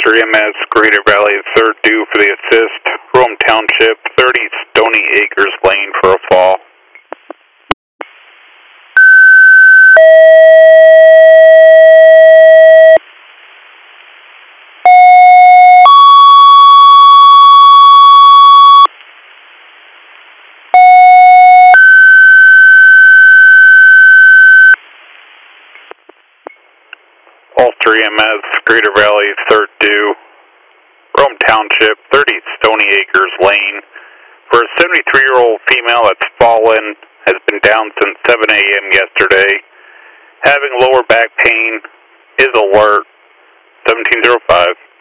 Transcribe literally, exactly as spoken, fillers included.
three M S, Greater Valley, third due for the assist. Rome Township, thirty Stony Acres Lane for a fall. All three M S, Greater Valley, third due. Rome Township, thirty Stony Acres Lane. For a seventy-three-year-old female that's fallen, has been down since seven A M yesterday. Having lower back pain, is alert, seventeen oh five.